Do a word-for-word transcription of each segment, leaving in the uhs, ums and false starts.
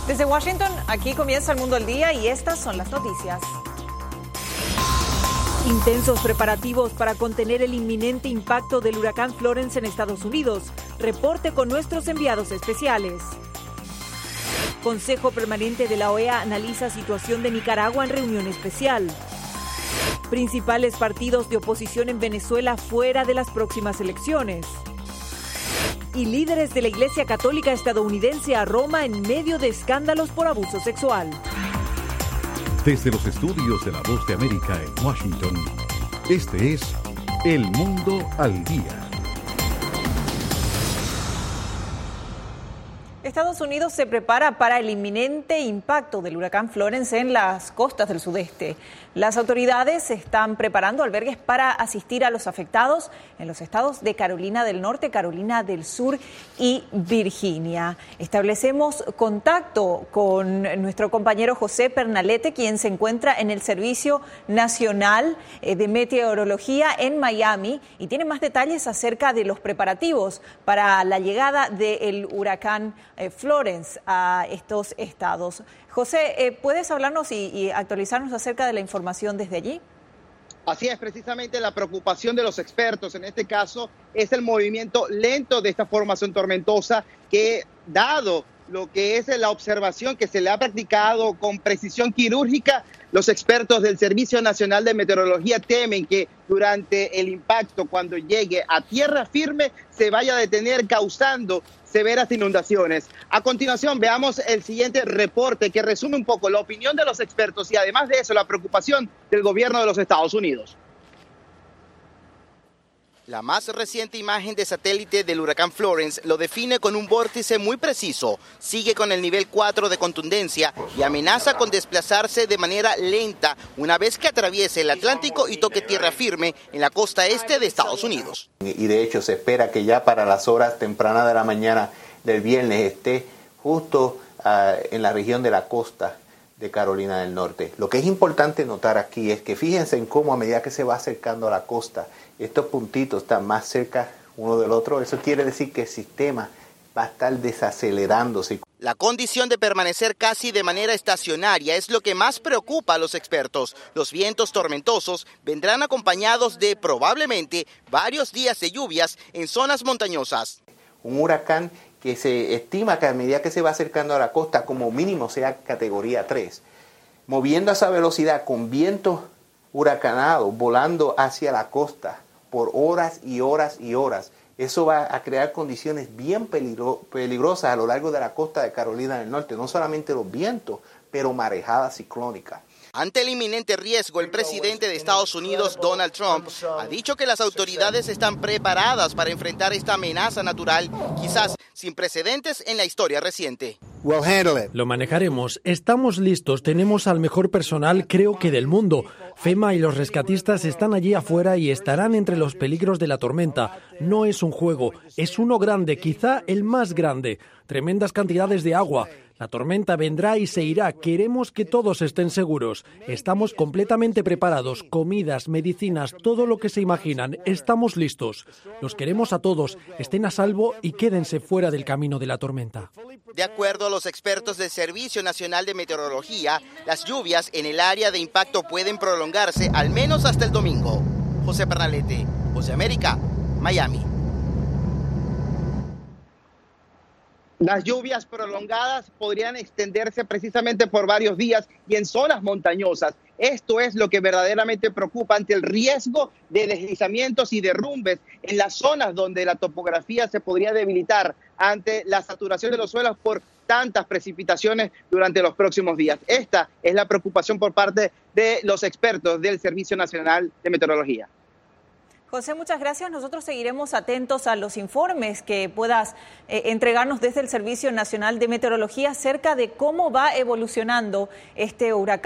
Desde Washington, aquí comienza El Mundo al Día y estas son las noticias. Intensos preparativos para contener el inminente impacto del huracán Florence en Estados Unidos. Reporte con nuestros enviados especiales. Consejo Permanente de la O E A analiza situación de Nicaragua en reunión especial. Principales partidos de oposición en Venezuela fuera de las próximas elecciones. Y líderes de la Iglesia Católica estadounidense a Roma en medio de escándalos por abuso sexual. Desde los estudios de La Voz de América en Washington, este es El Mundo al Día. Estados Unidos se prepara para el inminente impacto del huracán Florence en las costas del sudeste. Las autoridades están preparando albergues para asistir a los afectados en los estados de Carolina del Norte, Carolina del Sur y Virginia. Establecemos contacto con nuestro compañero José Pernalete, quien se encuentra en el Servicio Nacional de Meteorología en Miami y tiene más detalles acerca de los preparativos para la llegada del huracán eh, Florence a estos estados. José, eh, ¿puedes hablarnos y, y actualizarnos acerca de la información desde allí? Así es, precisamente la preocupación de los expertos en este caso es el movimiento lento de esta formación tormentosa que, dado lo que es la observación que se le ha practicado con precisión quirúrgica, los expertos del Servicio Nacional de Meteorología temen que durante el impacto, cuando llegue a tierra firme, se vaya a detener causando severas inundaciones. A continuación, veamos el siguiente reporte que resume un poco la opinión de los expertos y además de eso, la preocupación del gobierno de los Estados Unidos. La más reciente imagen de satélite del huracán Florence lo define con un vórtice muy preciso, sigue con el nivel cuatro de contundencia y amenaza con desplazarse de manera lenta una vez que atraviese el Atlántico y toque tierra firme en la costa este de Estados Unidos. Y de hecho se espera que ya para las horas tempranas de la mañana del viernes esté justo uh, en la región de la costa de Carolina del Norte. Lo que es importante notar aquí es que fíjense en cómo a medida que se va acercando a la costa, estos puntitos están más cerca uno del otro. Eso quiere decir que el sistema va a estar desacelerándose. La condición de permanecer casi de manera estacionaria es lo que más preocupa a los expertos. Los vientos tormentosos vendrán acompañados de probablemente varios días de lluvias en zonas montañosas. Un huracán que se estima que a medida que se va acercando a la costa como mínimo sea categoría tres, moviendo a esa velocidad con vientos huracanados, volando hacia la costa por horas y horas y horas. Eso va a crear condiciones bien peligro- peligrosas a lo largo de la costa de Carolina del Norte, no solamente los vientos, pero marejadas ciclónicas. Ante el inminente riesgo, el presidente de Estados Unidos, Donald Trump, ha dicho que las autoridades están preparadas para enfrentar esta amenaza natural, quizás sin precedentes en la historia reciente. Lo manejaremos. Estamos listos. Tenemos al mejor personal, creo que del mundo. FEMA y los rescatistas están allí afuera y estarán entre los peligros de la tormenta. No es un juego, es uno grande, quizá el más grande. Tremendas cantidades de agua. La tormenta vendrá y se irá. Queremos que todos estén seguros. Estamos completamente preparados. Comidas, medicinas, todo lo que se imaginan. Estamos listos. Los queremos a todos. Estén a salvo y quédense fuera del camino de la tormenta. De acuerdo a los expertos del Servicio Nacional de Meteorología, las lluvias en el área de impacto pueden prolongarse al menos hasta el domingo. José Pernalete, Voz de América, Miami. Las lluvias prolongadas podrían extenderse precisamente por varios días y en zonas montañosas. Esto es lo que verdaderamente preocupa ante el riesgo de deslizamientos y derrumbes en las zonas donde la topografía se podría debilitar ante la saturación de los suelos por tantas precipitaciones durante los próximos días. Esta es la preocupación por parte de los expertos del Servicio Nacional de Meteorología. José, muchas gracias. Nosotros seguiremos atentos a los informes que puedas eh, entregarnos desde el Servicio Nacional de Meteorología acerca de cómo va evolucionando este huracán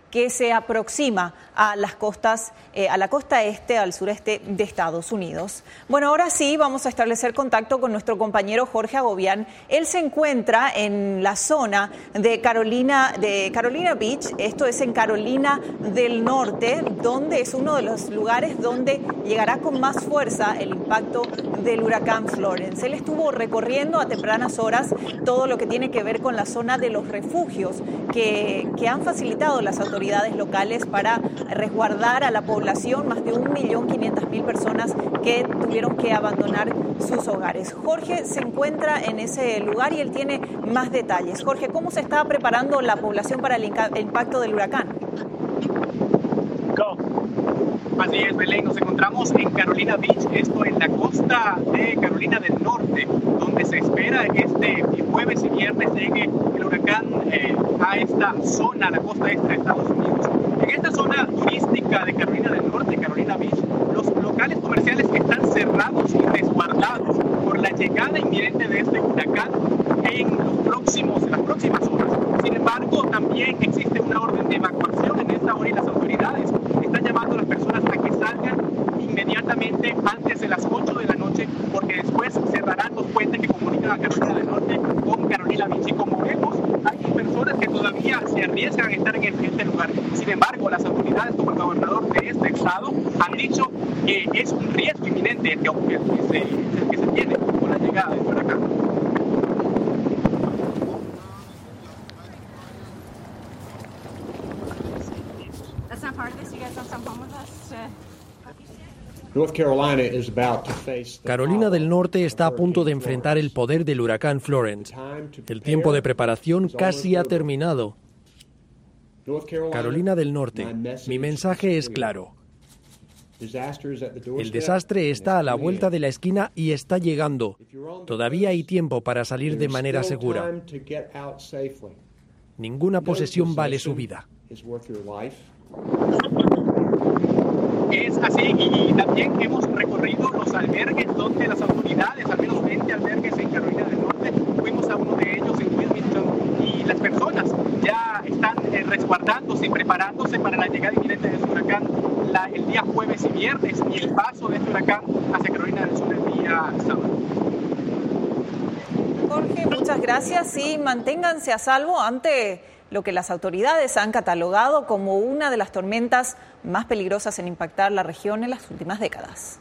que se aproxima a las costas, eh, a la costa este, al sureste de Estados Unidos. Bueno, ahora sí vamos a establecer contacto con nuestro compañero Jorge Agobián. Él se encuentra en la zona de Carolina, de Carolina Beach, esto es en Carolina del Norte, donde es uno de los lugares donde llegará con más fuerza el impacto del huracán Florence. Él estuvo recorriendo a tempranas horas todo lo que tiene que ver con la zona de los refugios que, que han facilitado las autoridades locales para resguardar a la población, más de un millón quinientas mil personas que tuvieron que abandonar sus hogares. Jorge se encuentra en ese lugar y él tiene más detalles. Jorge, ¿cómo se está preparando la población para el impacto del huracán? Go. Así es, Belén, nos encontramos en Carolina Beach, esto en la costa de Carolina del Norte, donde se espera este jueves y viernes llegue el huracán eh, a esta zona, la costa este de Estados Unidos. En esta zona turística de Carolina del Norte, Carolina Beach, los locales comerciales están cerrados y resguardados por la llegada inminente de este huracán en, los próximos, en las próximas horas. Sin embargo, también existe una orden de evacuación en esta hora y las autoridades están llamando a las personas a que salgan inmediatamente antes de las ocho de la noche, porque después cerrarán los puentes que comunican a Carolina del Norte con Carolina Beach. Y como vemos, hay personas que todavía se arriesgan a estar en este lugar. Sin embargo, las autoridades, como el gobernador de este estado, han dicho que es un riesgo inminente el que, que, se, el que se tiene con la llegada del huracán. Carolina del Norte está a punto de enfrentar el poder del huracán Florence. El tiempo de preparación casi ha terminado. Carolina del Norte, mi mensaje es claro. El desastre está a la vuelta de la esquina y está llegando. Todavía hay tiempo para salir de manera segura. Ninguna posesión vale su vida. Es así, y también hemos recorrido los albergues donde las autoridades, al menos veinte albergues en Carolina del Norte, fuimos a uno de ellos en Wilmington, y las personas ya están eh, resguardándose y preparándose para la llegada inminente de este huracán la, el día jueves y viernes, y el paso de este huracán hacia Carolina del Sur el día sábado. Jorge, muchas gracias y manténganse a salvo ante lo que las autoridades han catalogado como una de las tormentas más peligrosas en impactar la región en las últimas décadas.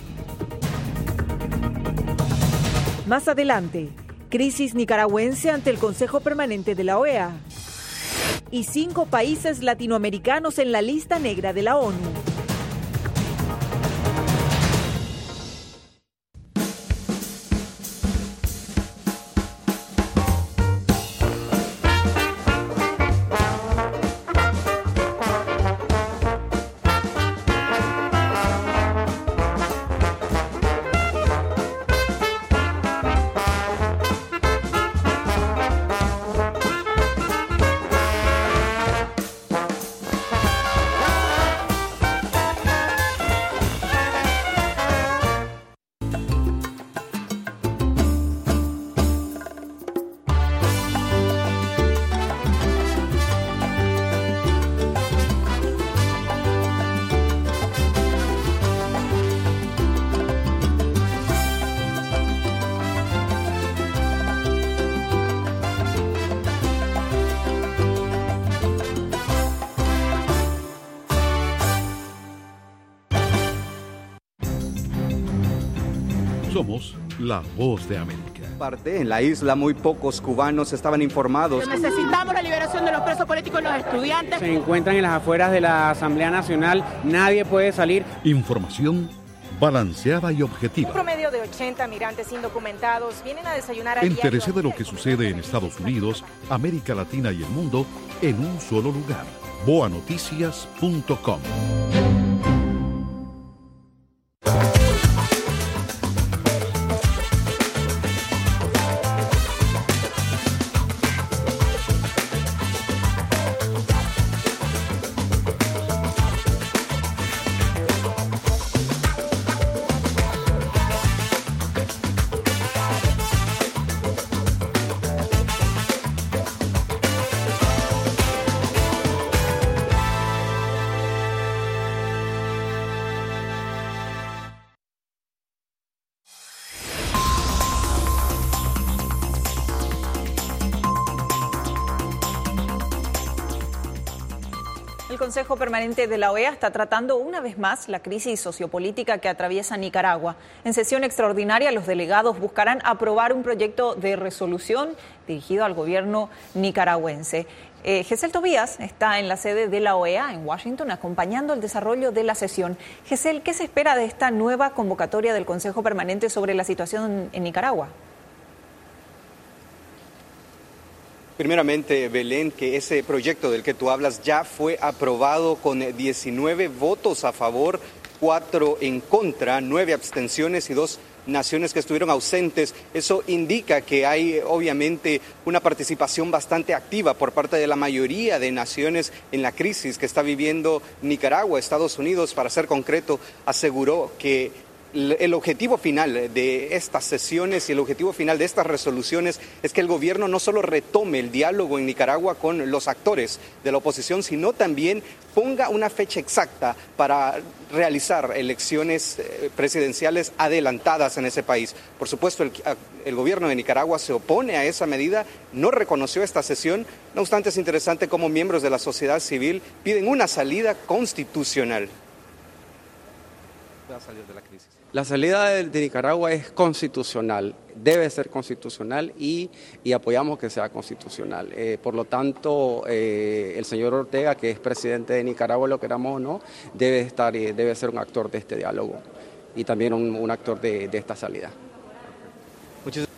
Más adelante, crisis nicaragüense ante el Consejo Permanente de la O E A y cinco países latinoamericanos en la lista negra de la ONU. Somos la voz de América. Parte en la isla muy pocos cubanos estaban informados. Necesitamos la liberación de los presos políticos y los estudiantes. Se encuentran en las afueras de la Asamblea Nacional, nadie puede salir. Información balanceada y objetiva. Un promedio de ochenta migrantes indocumentados vienen a desayunar a Entérese de lo que sucede en Estados Unidos, América Latina y el mundo en un solo lugar. boa noticias punto com. El Consejo Permanente de la O E A está tratando una vez más la crisis sociopolítica que atraviesa Nicaragua. En sesión extraordinaria, los delegados buscarán aprobar un proyecto de resolución dirigido al gobierno nicaragüense. Eh, Gesell Tobías está en la sede de la O E A en Washington acompañando el desarrollo de la sesión. Gesell, ¿qué se espera de esta nueva convocatoria del Consejo Permanente sobre la situación en Nicaragua? Primeramente, Belén, que ese proyecto del que tú hablas ya fue aprobado con diecinueve votos a favor, cuatro en contra, nueve abstenciones y dos naciones que estuvieron ausentes. Eso indica que hay obviamente una participación bastante activa por parte de la mayoría de naciones en la crisis que está viviendo Nicaragua. Estados Unidos, para ser concreto, aseguró que el objetivo final de estas sesiones y el objetivo final de estas resoluciones es que el gobierno no solo retome el diálogo en Nicaragua con los actores de la oposición, sino también ponga una fecha exacta para realizar elecciones presidenciales adelantadas en ese país. Por supuesto, el, el gobierno de Nicaragua se opone a esa medida, no reconoció esta sesión. No obstante, es interesante cómo miembros de la sociedad civil piden una salida constitucional. De la crisis. La salida de, de Nicaragua es constitucional, debe ser constitucional y, y apoyamos que sea constitucional. Eh, por lo tanto, eh, el señor Ortega, que es presidente de Nicaragua, lo queramos o no, debe estar, debe ser un actor de este diálogo y también un, un actor de, de esta salida. Muchas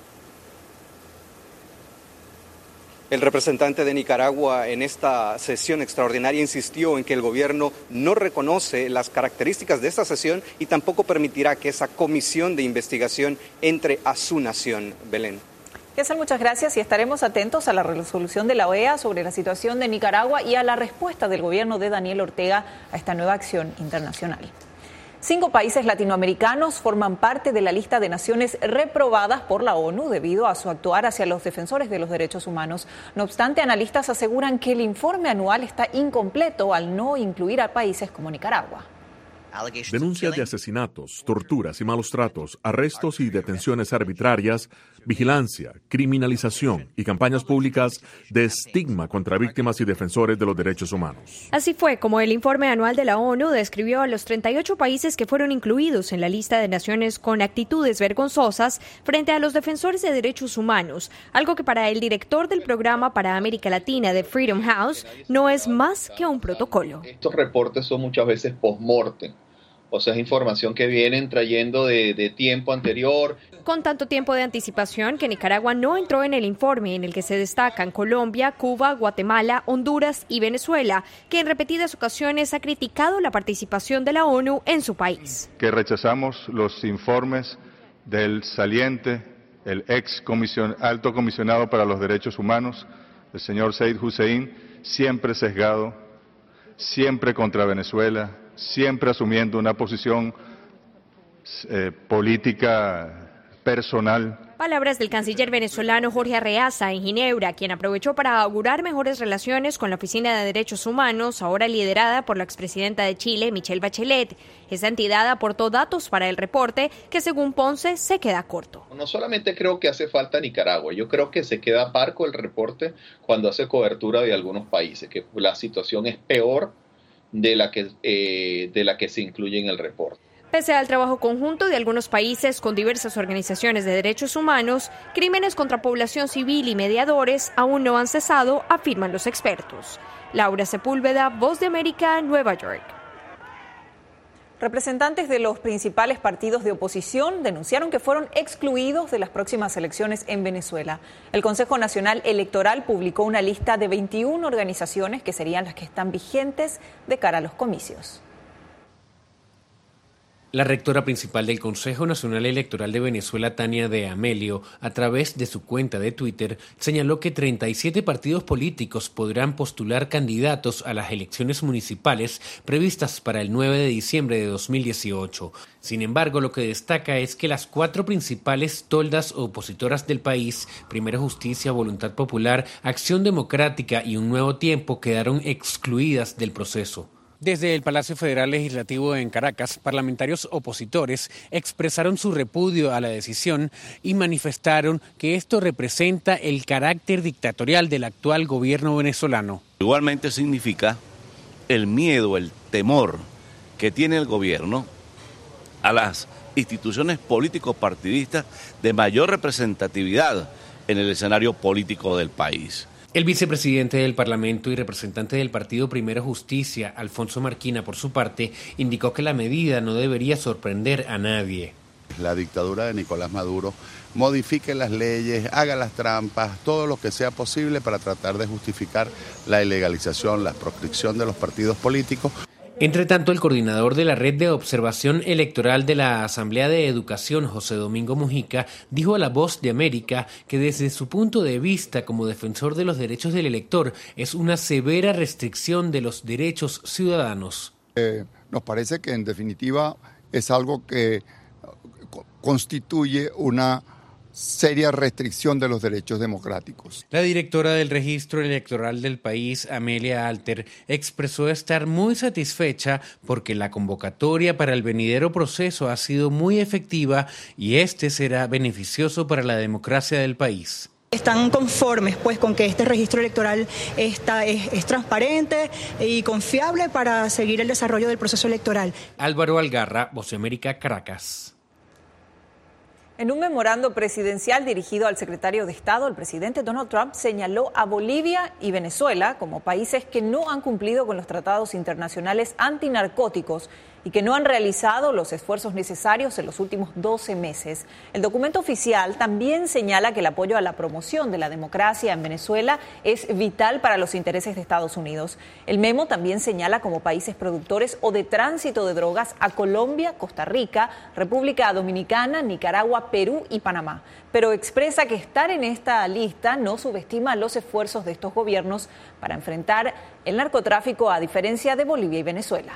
El representante de Nicaragua en esta sesión extraordinaria insistió en que el gobierno no reconoce las características de esta sesión y tampoco permitirá que esa comisión de investigación entre a su nación. Belén. Gesell, muchas gracias y estaremos atentos a la resolución de la O E A sobre la situación de Nicaragua y a la respuesta del gobierno de Daniel Ortega a esta nueva acción internacional. Cinco países latinoamericanos forman parte de la lista de naciones reprobadas por la ONU debido a su actuar hacia los defensores de los derechos humanos. No obstante, analistas aseguran que el informe anual está incompleto al no incluir a países como Nicaragua. Denuncias de asesinatos, torturas y malos tratos, arrestos y detenciones arbitrarias, vigilancia, criminalización y campañas públicas de estigma contra víctimas y defensores de los derechos humanos. Así fue como el informe anual de la ONU describió a los treinta y ocho países que fueron incluidos en la lista de naciones con actitudes vergonzosas frente a los defensores de derechos humanos, algo que para el director del programa para América Latina de Freedom House no es más que un protocolo. Estos reportes son muchas veces post-mortem. O sea, es información que vienen trayendo de, de tiempo anterior. Con tanto tiempo de anticipación que Nicaragua no entró en el informe en el que se destacan Colombia, Cuba, Guatemala, Honduras y Venezuela, que en repetidas ocasiones ha criticado la participación de la ONU en su país. Que rechazamos los informes del saliente, el ex comision, alto comisionado para los derechos humanos, el señor Said Hussein, siempre sesgado, siempre contra Venezuela, siempre asumiendo una posición eh, política personal. Palabras del canciller venezolano Jorge Arreaza en Ginebra, quien aprovechó para augurar mejores relaciones con la Oficina de Derechos Humanos, ahora liderada por la expresidenta de Chile, Michelle Bachelet. Esa entidad aportó datos para el reporte que, según Ponce, se queda corto. No solamente creo que hace falta Nicaragua, yo creo que se queda parco el reporte cuando hace cobertura de algunos países, que la situación es peor de la que eh, de la que se incluye en el reporte. Pese al trabajo conjunto de algunos países con diversas organizaciones de derechos humanos, crímenes contra población civil y mediadores aún no han cesado, afirman los expertos. Laura Sepúlveda, Voz de América, Nueva York. Representantes de los principales partidos de oposición denunciaron que fueron excluidos de las próximas elecciones en Venezuela. El Consejo Nacional Electoral publicó una lista de veintiuna organizaciones que serían las que están vigentes de cara a los comicios. La rectora principal del Consejo Nacional Electoral de Venezuela, Tania de Amelio, a través de su cuenta de Twitter, señaló que treinta y siete partidos políticos podrán postular candidatos a las elecciones municipales previstas para el nueve de diciembre de dos mil dieciocho. Sin embargo, lo que destaca es que las cuatro principales toldas opositoras del país, Primera Justicia, Voluntad Popular, Acción Democrática y Un Nuevo Tiempo, quedaron excluidas del proceso. Desde el Palacio Federal Legislativo en Caracas, parlamentarios opositores expresaron su repudio a la decisión y manifestaron que esto representa el carácter dictatorial del actual gobierno venezolano. Igualmente significa el miedo, el temor que tiene el gobierno a las instituciones políticos partidistas de mayor representatividad en el escenario político del país. El vicepresidente del Parlamento y representante del partido Primero Justicia, Alfonso Marquina, por su parte, indicó que la medida no debería sorprender a nadie. La dictadura de Nicolás Maduro modifique las leyes, haga las trampas, todo lo que sea posible para tratar de justificar la ilegalización, la proscripción de los partidos políticos. Entre tanto, el coordinador de la Red de Observación Electoral de la Asamblea de Educación, José Domingo Mujica, dijo a La Voz de América que desde su punto de vista como defensor de los derechos del elector es una severa restricción de los derechos ciudadanos. Eh, nos parece que en definitiva es algo que constituye una seria restricción de los derechos democráticos. La directora del Registro Electoral del país, Amelia Alter, expresó estar muy satisfecha porque la convocatoria para el venidero proceso ha sido muy efectiva y este será beneficioso para la democracia del país. Están conformes pues con que este registro electoral está, es, es transparente y confiable para seguir el desarrollo del proceso electoral. Álvaro Algarra, Voz de América, Caracas. En un memorando presidencial dirigido al secretario de Estado, el presidente Donald Trump señaló a Bolivia y Venezuela como países que no han cumplido con los tratados internacionales antinarcóticos y que no han realizado los esfuerzos necesarios en los últimos doce meses. El documento oficial también señala que el apoyo a la promoción de la democracia en Venezuela es vital para los intereses de Estados Unidos. El memo también señala como países productores o de tránsito de drogas a Colombia, Costa Rica, República Dominicana, Nicaragua, Perú y Panamá, pero expresa que estar en esta lista no subestima los esfuerzos de estos gobiernos para enfrentar el narcotráfico, a diferencia de Bolivia y Venezuela.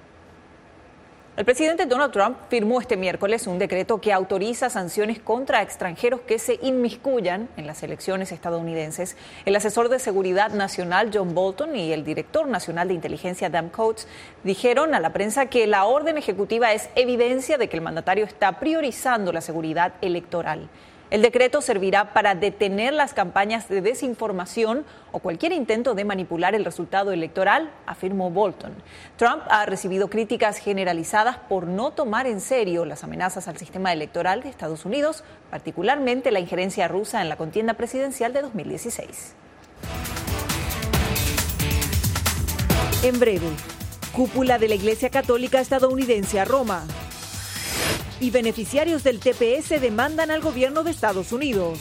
El presidente Donald Trump firmó este miércoles un decreto que autoriza sanciones contra extranjeros que se inmiscuyan en las elecciones estadounidenses. El asesor de seguridad nacional John Bolton y el director nacional de inteligencia Dan Coats dijeron a la prensa que la orden ejecutiva es evidencia de que el mandatario está priorizando la seguridad electoral. El decreto servirá para detener las campañas de desinformación o cualquier intento de manipular el resultado electoral, afirmó Bolton. Trump ha recibido críticas generalizadas por no tomar en serio las amenazas al sistema electoral de Estados Unidos, particularmente la injerencia rusa en la contienda presidencial de dos mil dieciséis. En breve, cúpula de la Iglesia Católica estadounidense a Roma. Y beneficiarios del T P S demandan al gobierno de Estados Unidos.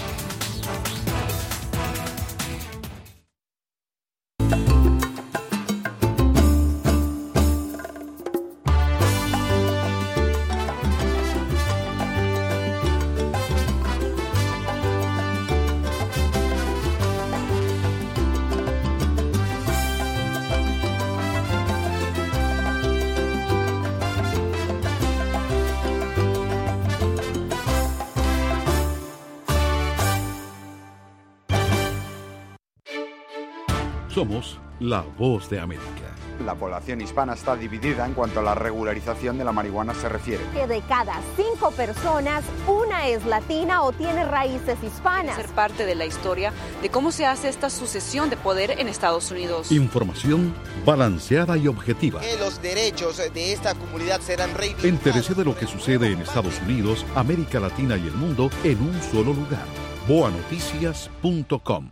Somos la Voz de América. La población hispana está dividida en cuanto a la regularización de la marihuana se refiere. Que de cada cinco personas, una es latina o tiene raíces hispanas. Ser parte de la historia de cómo se hace esta sucesión de poder en Estados Unidos. Información balanceada y objetiva. Que los derechos de esta comunidad serán reivindicados. Entérese de lo que sucede en Estados Unidos, América Latina y el mundo en un solo lugar. boa noticias punto com.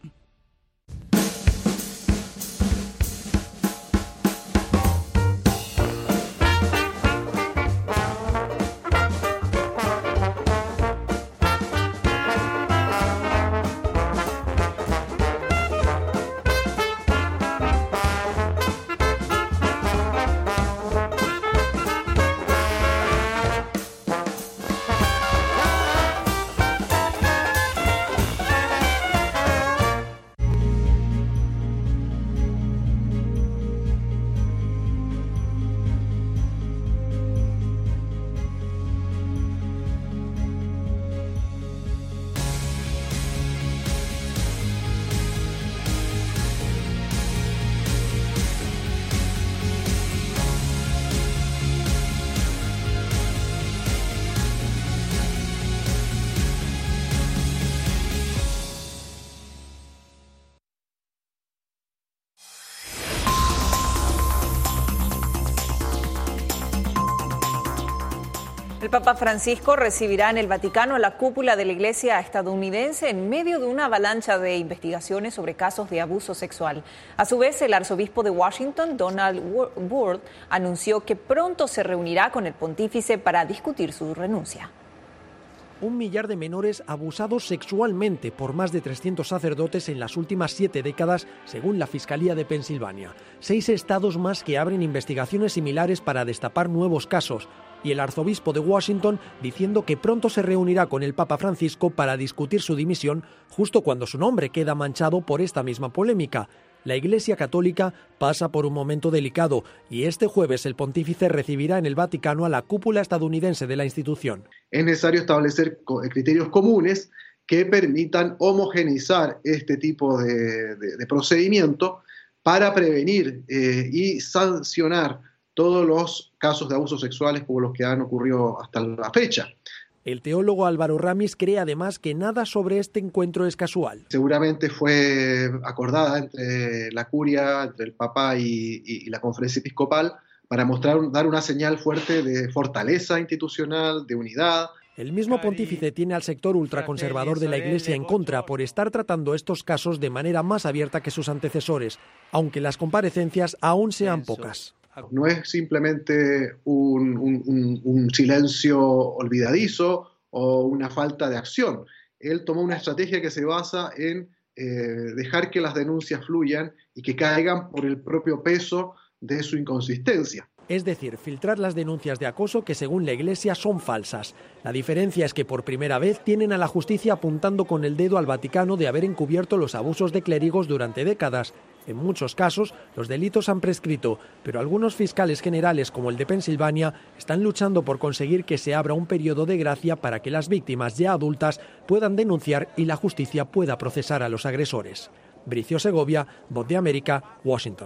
El Papa Francisco recibirá en el Vaticano a la cúpula de la Iglesia estadounidense en medio de una avalancha de investigaciones sobre casos de abuso sexual. A su vez, el arzobispo de Washington, Donald Ward, anunció que pronto se reunirá con el pontífice para discutir su renuncia. Un millar de menores abusados sexualmente por más de trescientos sacerdotes en las últimas siete décadas, según la Fiscalía de Pensilvania. Seis estados más que abren investigaciones similares para destapar nuevos casos. Y el arzobispo de Washington diciendo que pronto se reunirá con el Papa Francisco para discutir su dimisión, justo cuando su nombre queda manchado por esta misma polémica. La Iglesia Católica pasa por un momento delicado y este jueves el pontífice recibirá en el Vaticano a la cúpula estadounidense de la institución. Es necesario establecer criterios comunes que permitan homogeneizar este tipo de, de, de procedimiento para prevenir eh, y sancionar todos los casos de abusos sexuales como los que han ocurrido hasta la fecha. El teólogo Álvaro Ramis cree además que nada sobre este encuentro es casual. Seguramente fue acordada entre la curia, entre el Papa y, y, y la conferencia episcopal para mostrar, dar una señal fuerte de fortaleza institucional, de unidad. El mismo pontífice tiene al sector ultraconservador de la Iglesia en contra por estar tratando estos casos de manera más abierta que sus antecesores, aunque las comparecencias aún sean pocas. No es simplemente un, un, un silencio olvidadizo o una falta de acción. Él tomó una estrategia que se basa en eh, dejar que las denuncias fluyan y que caigan por el propio peso de su inconsistencia. Es decir, filtrar las denuncias de acoso que según la Iglesia son falsas. La diferencia es que por primera vez tienen a la justicia apuntando con el dedo al Vaticano de haber encubierto los abusos de clérigos durante décadas. En muchos casos, los delitos han prescrito, pero algunos fiscales generales, como el de Pensilvania, están luchando por conseguir que se abra un periodo de gracia para que las víctimas ya adultas puedan denunciar y la justicia pueda procesar a los agresores. Bricio Segovia, Voz de América, Washington.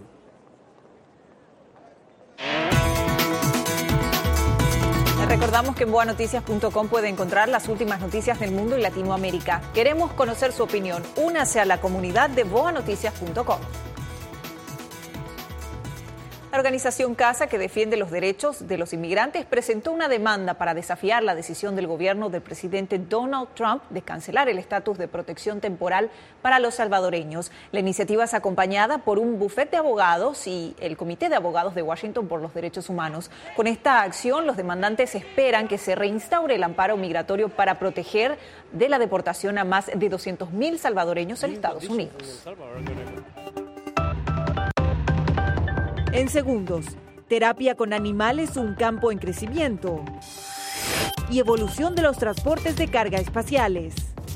Recordamos que en boa noticias punto com puede encontrar las últimas noticias del mundo y Latinoamérica. Queremos conocer su opinión. Únase a la comunidad de boa noticias punto com. La organización CASA, que defiende los derechos de los inmigrantes, presentó una demanda para desafiar la decisión del gobierno del presidente Donald Trump de cancelar el estatus de protección temporal para los salvadoreños. La iniciativa es acompañada por un bufete de abogados y el Comité de Abogados de Washington por los Derechos Humanos. Con esta acción, los demandantes esperan que se reinstaure el amparo migratorio para proteger de la deportación a más de doscientos mil salvadoreños en Estados Unidos. En segundos, terapia con animales, un campo en crecimiento. Y evolución de los transportes de carga espaciales.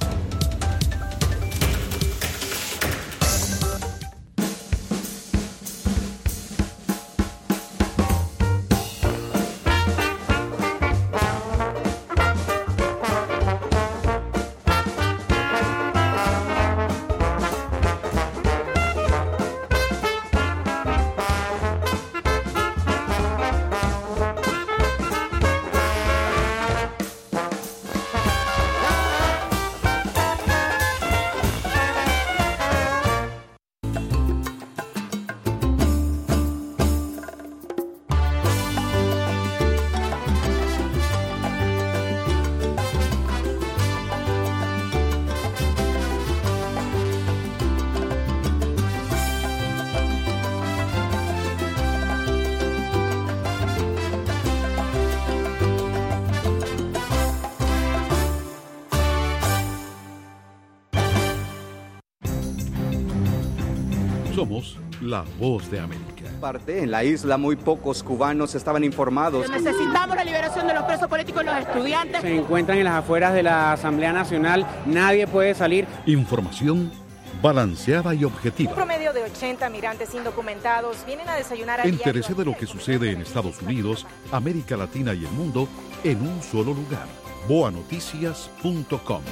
Somos la Voz de América. Parte en la isla muy pocos cubanos estaban informados. Necesitamos la liberación de los presos políticos y los estudiantes. Se encuentran en las afueras de la Asamblea Nacional, nadie puede salir. Información balanceada y objetiva. Un promedio de ochenta migrantes indocumentados vienen a desayunar a Entérese de lo que sucede en Estados Unidos, América Latina y el mundo en un solo lugar. boa noticias punto com.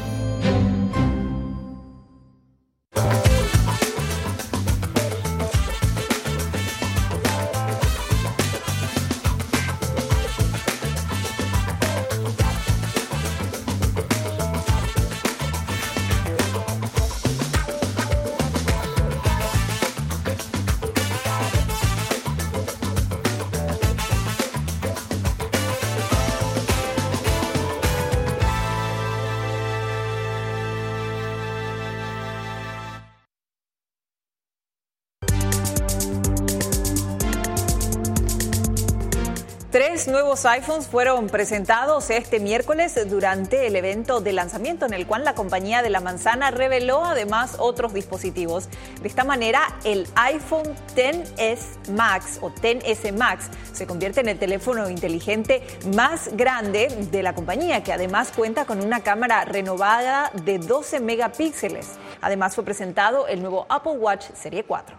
Tres nuevos iPhones fueron presentados este miércoles durante el evento de lanzamiento en el cual la compañía de la manzana reveló además otros dispositivos. De esta manera, el iPhone X S Max o X S Max se convierte en el teléfono inteligente más grande de la compañía, que además cuenta con una cámara renovada de doce megapíxeles. Además fue presentado el nuevo Apple Watch Serie cuatro.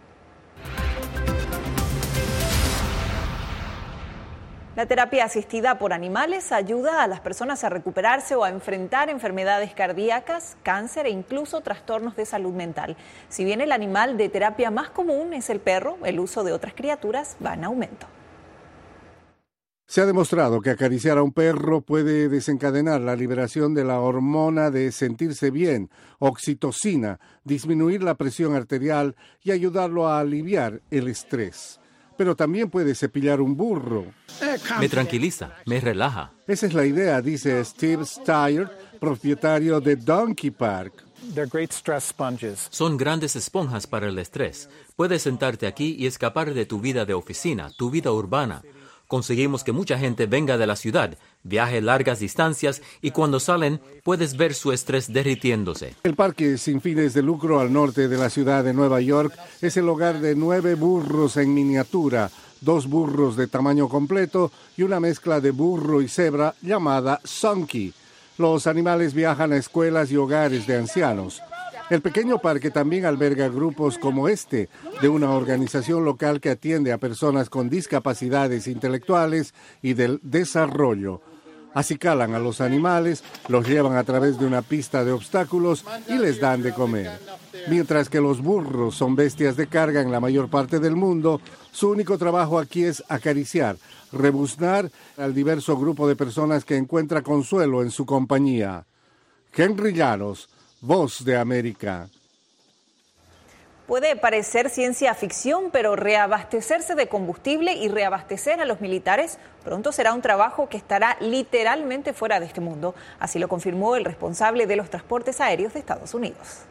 La terapia asistida por animales ayuda a las personas a recuperarse o a enfrentar enfermedades cardíacas, cáncer e incluso trastornos de salud mental. Si bien el animal de terapia más común es el perro, el uso de otras criaturas va en aumento. Se ha demostrado que acariciar a un perro puede desencadenar la liberación de la hormona de sentirse bien, oxitocina, disminuir la presión arterial y ayudarlo a aliviar el estrés. Pero también puede cepillar un burro. Me tranquiliza, me relaja. Esa es la idea, dice Steve Steyer, propietario de Donkey Park. Son grandes esponjas para el estrés. Puedes sentarte aquí y escapar de tu vida de oficina, tu vida urbana. Conseguimos que mucha gente venga de la ciudad, viaje largas distancias y cuando salen puedes ver su estrés derritiéndose. El parque sin fines de lucro al norte de la ciudad de Nueva York es el hogar de nueve burros en miniatura, dos burros de tamaño completo y una mezcla de burro y cebra llamada Sunky. Los animales viajan a escuelas y hogares de ancianos. El pequeño parque también alberga grupos como este, de una organización local que atiende a personas con discapacidades intelectuales y del desarrollo. Acicalan a los animales, los llevan a través de una pista de obstáculos y les dan de comer. Mientras que los burros son bestias de carga en la mayor parte del mundo, su único trabajo aquí es acariciar, rebuznar al diverso grupo de personas que encuentra consuelo en su compañía. Henry Llanos, Voz de América. Puede parecer ciencia ficción, pero reabastecerse de combustible y reabastecer a los militares pronto será un trabajo que estará literalmente fuera de este mundo. Así lo confirmó el responsable de los transportes aéreos de Estados Unidos.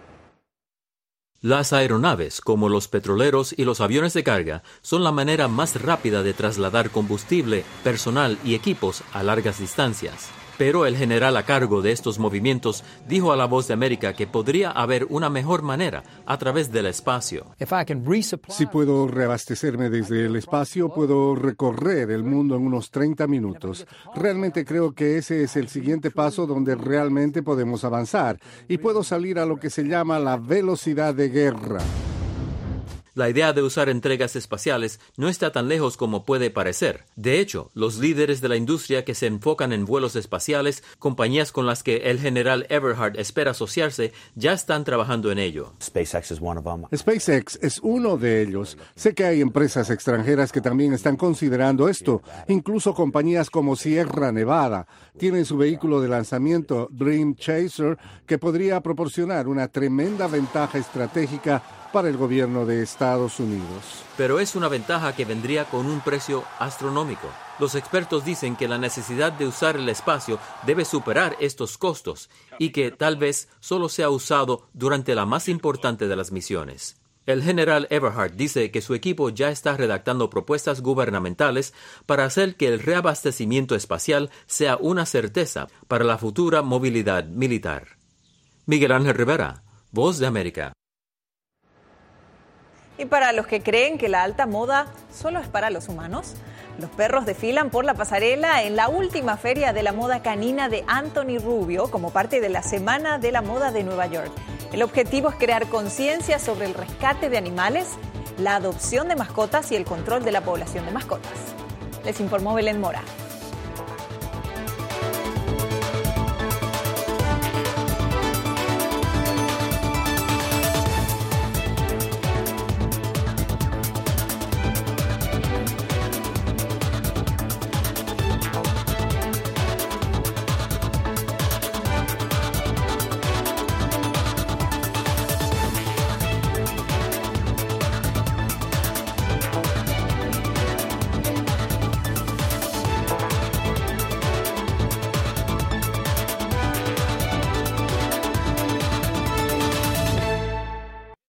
Las aeronaves, como los petroleros y los aviones de carga, son la manera más rápida de trasladar combustible, personal y equipos a largas distancias. Pero el general a cargo de estos movimientos dijo a La Voz de América que podría haber una mejor manera a través del espacio. Si puedo reabastecerme desde el espacio, puedo recorrer el mundo en unos treinta minutos. Realmente creo que ese es el siguiente paso donde realmente podemos avanzar y puedo salir a lo que se llama la velocidad de guerra. La idea de usar entregas espaciales no está tan lejos como puede parecer. De hecho, los líderes de la industria que se enfocan en vuelos espaciales, compañías con las que el general Everhart espera asociarse, ya están trabajando en ello. SpaceX es one of them. SpaceX es uno de ellos. Sé que hay empresas extranjeras que también están considerando esto. Incluso compañías como Sierra Nevada tienen su vehículo de lanzamiento Dream Chaser, que podría proporcionar una tremenda ventaja estratégica para el gobierno de Estados Unidos. Pero es una ventaja que vendría con un precio astronómico. Los expertos dicen que la necesidad de usar el espacio debe superar estos costos y que tal vez solo sea usado durante la más importante de las misiones. El general Everhart dice que su equipo ya está redactando propuestas gubernamentales para hacer que el reabastecimiento espacial sea una certeza para la futura movilidad militar. Miguel Ángel Rivera, Voz de América. Y para los que creen que la alta moda solo es para los humanos, los perros desfilan por la pasarela en la última feria de la moda canina de Anthony Rubio como parte de la Semana de la Moda de Nueva York. El objetivo es crear conciencia sobre el rescate de animales, la adopción de mascotas y el control de la población de mascotas. Les informó Belén Mora.